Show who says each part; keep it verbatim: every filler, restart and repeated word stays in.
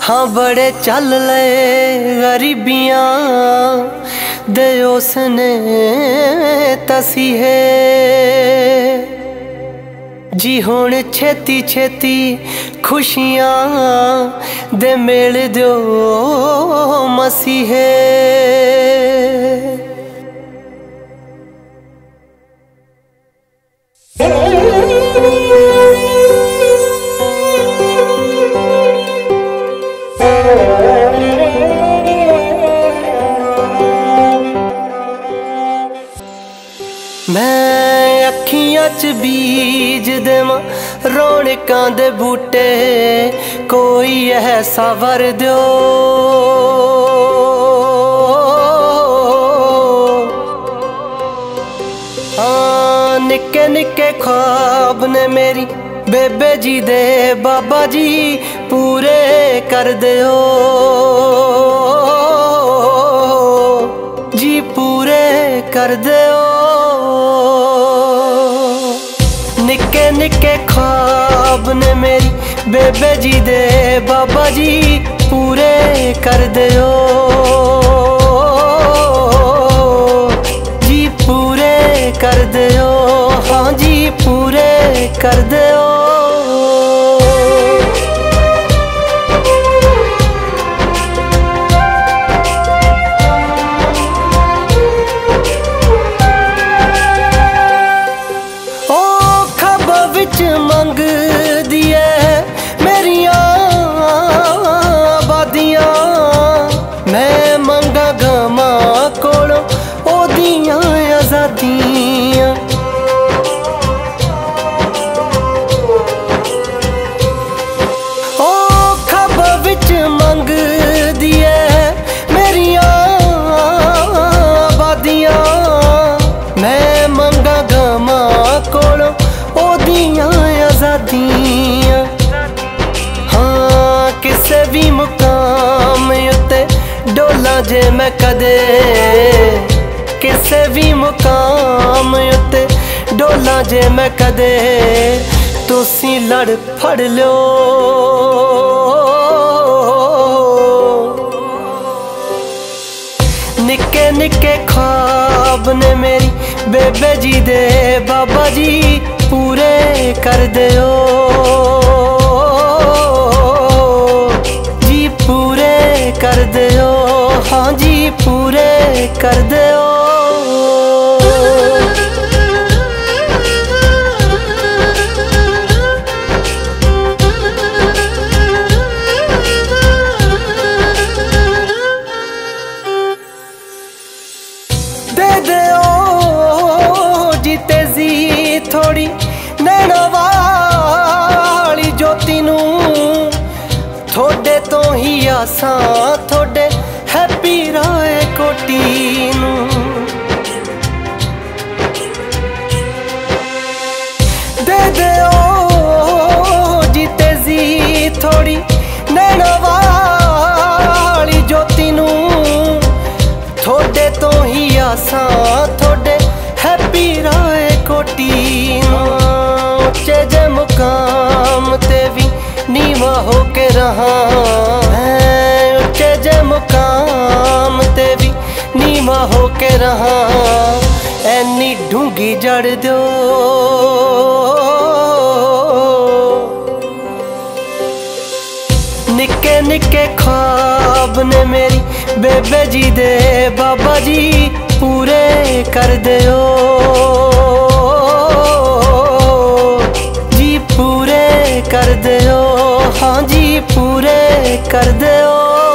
Speaker 1: हाँ बड़े चल ले गरीबियां दे उसने तसी है जी हुण छेती छेती खुशियां दे मेल दो मसीहे। मैं अखियां च बीज देवां रौनकां दे बूटे कोई ऐसा वर दो हाँ निक्के निक्के ख्वाब ने मेरी बेबे जी दे बाबा जी पूरे कर दियो जी पूरे कर दियो। निक्के निक्के ख्वाब ने मेरी बेबे जी दे बाबा जी पूरे कर दियो जी पूरे कर दियो हाँ जी पूरे कर दियो। मंग दिए मेरिया बादियां मैं मंगा गमा कोलों ओदियां आजादियां ओ खब विच मंग दिए मेरिया बादियां मैं मंगा गमा कोलों ओदियां आजादियां हाँ किसे भी मुकाम उत्ते डोला जे मैं कदे किसे भी मुकाम उत्ते डोला जे मैं कदे तुसी लड़ फड़ लो निक्के निक्के ख्वाब ने मेरी बेबे जी दे बाबा जी पूरे कर दियो जी पूरे कर दियो हाँ जी पूरे कर दियो। दे दियो जी तेजी थोड़ी नैना वाली ज्योति नू थोड़े तो ही आसां थोड़े हैप्पी राय कोटी नू दे दियो जी तेजी थोड़ी नैना वाली ज्योति नू थोड़े तो ही आसां थोड़े हैप्पी राय कोटी नू उच्चे जे मुकाम ते भी नीवा होके रहा उच्चे जे मुकाम ते भी नीवा होके रहा ऐनी ढूंगी जड़ दो निक्के निक्के ख्वाब ने मेरी बेबे जी दे बाबा जी पूरे कर दियो जी पूरे कर दियो हाँ जी पूरे कर दियो।